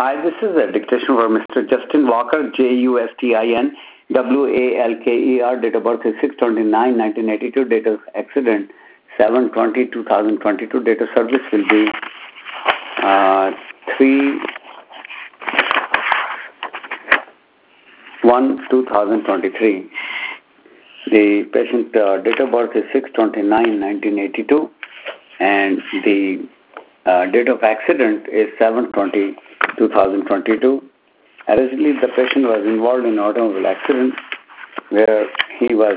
Hi, this is a dictation for Mr. Justin Walker, Justin Walker, date of birth is 6/29/1982, date of accident 7/20/2022, date of service will be 3/1/2023. The patient date of birth is 6/29/1982 and the date of accident is 7/20/2022. Originally, the patient was involved in an automobile accident where he was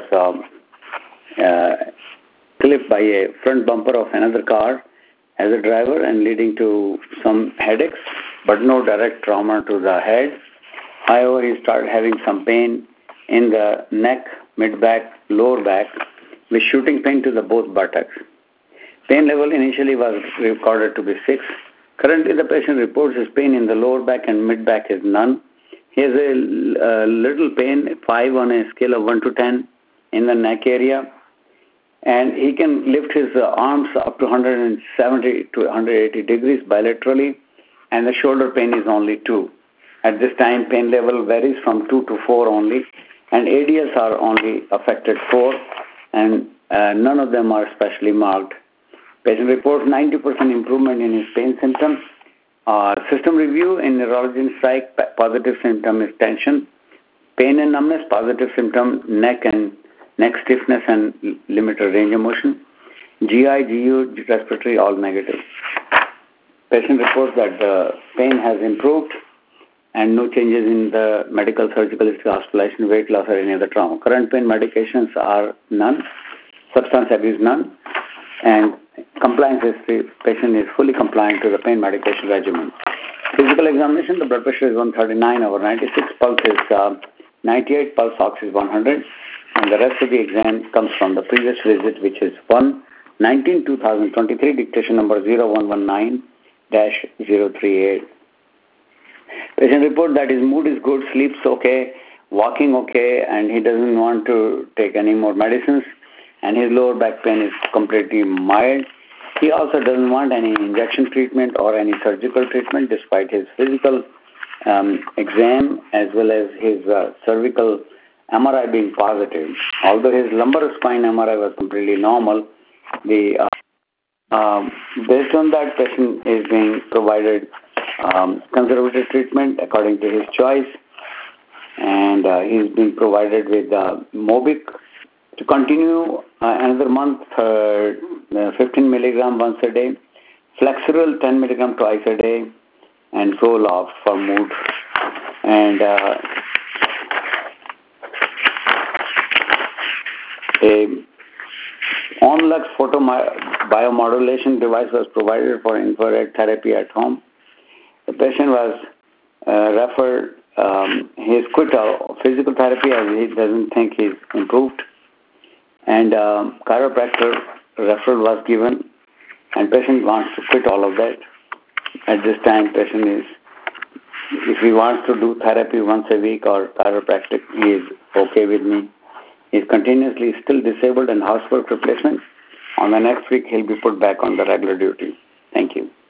clipped by a front bumper of another car as a driver and leading to some headaches, but no direct trauma to the head. However, he started having some pain in the neck, mid-back, lower back, with shooting pain to the both buttocks. Pain level initially was recorded to be 6. Currently, the patient reports his pain in the lower back and mid-back is none. He has a little pain, 5 on a scale of 1 to 10 in the neck area. And he can lift his arms up to 170 to 180 degrees bilaterally. And the shoulder pain is only 2. At this time, pain level varies from 2 to 4 only. And ADS are only affected 4. And none of them are specially marked. Patient reports 90% improvement in his pain symptoms. System review in neurology and psych, positive symptom is tension. Pain and numbness, positive symptom, neck stiffness and limited range of motion. GI, GU, respiratory, all negative. Patient reports that the pain has improved and no changes in the medical, surgical history, hospitalization, weight loss or any other trauma. Current pain medications are none. Substance abuse none. And compliance history, patient is fully compliant to the pain medication regimen. Physical examination, the blood pressure is 139/96, pulse is 98, pulse ox is 100, and the rest of the exam comes from the previous visit, which is 1/19/2023, dictation number 0119-038. Patient report that his mood is good, sleeps okay, walking okay, and he doesn't want to take any more medicines. And his lower back pain is completely mild. He also doesn't want any injection treatment or any surgical treatment despite his physical exam as well as his cervical MRI being positive. Although his lumbar spine MRI was completely normal, based on that, patient is being provided conservative treatment according to his choice, and he's being provided with Mobic to continue another month, 15 milligram once a day, Flexeril 10 milligram twice a day, and Zoloft for mood. And a Onlux biomodulation device was provided for infrared therapy at home. The patient was referred, he's quit physical therapy as he doesn't think he's improved. And chiropractor referral was given, and patient wants to quit all of that. At this time, patient is, if he wants to do therapy once a week or chiropractic, he is okay with me. He is continuously still disabled and housework replacement. On the next week, he'll be put back on the regular duty. Thank you.